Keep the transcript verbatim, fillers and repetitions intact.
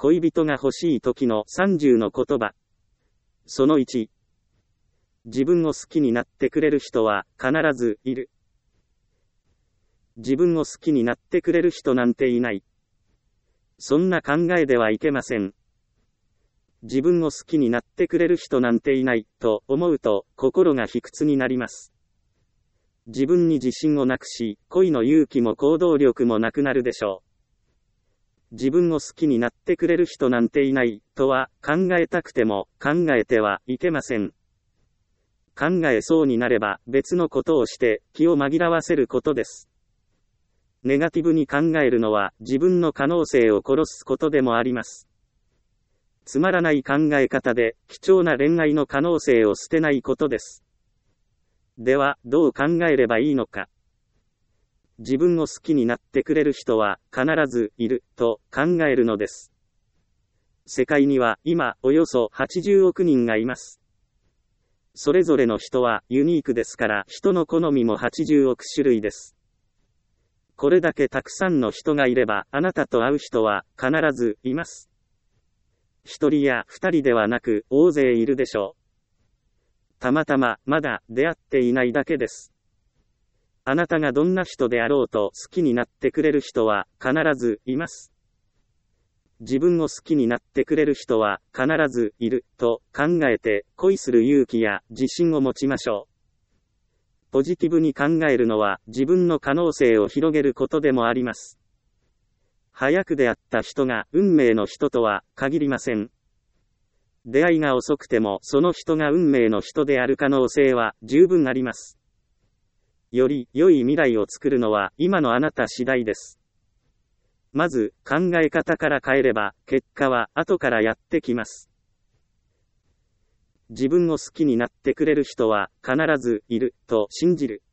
恋人が欲しい時のさんじゅうの言葉。そのいち。自分を好きになってくれる人は必ずいる。自分を好きになってくれる人なんていない。そんな考えではいけません。自分を好きになってくれる人なんていないと思うと心が卑屈になります。自分に自信をなくし、恋の勇気も行動力もなくなるでしょう。自分を好きになってくれる人なんていないとは考えたくても考えてはいけません。考えそうになれば別のことをして気を紛らわせることです。ネガティブに考えるのは自分の可能性を殺すことでもあります。つまらない考え方で貴重な恋愛の可能性を捨てないことです。では、どう考えればいいのか。自分を好きになってくれる人は必ずいると考えるのです。世界には今およそはちじゅうおくにんがいます。それぞれの人はユニークですから人の好みもはちじゅうおく種類です。これだけたくさんの人がいればあなたと会う人は必ずいます。一人や二人ではなく大勢いるでしょう。たまたままだ出会っていないだけです。あなたがどんな人であろうと好きになってくれる人は必ずいます。自分を好きになってくれる人は必ずいると考えて恋する勇気や自信を持ちましょう。ポジティブに考えるのは自分の可能性を広げることでもあります。早く出会った人が運命の人とは限りません。出会いが遅くてもその人が運命の人である可能性は十分あります。より良い未来を作るのは今のあなた次第です。まず考え方から変えれば結果は後からやってきます。自分を好きになってくれる人は必ずいると信じる。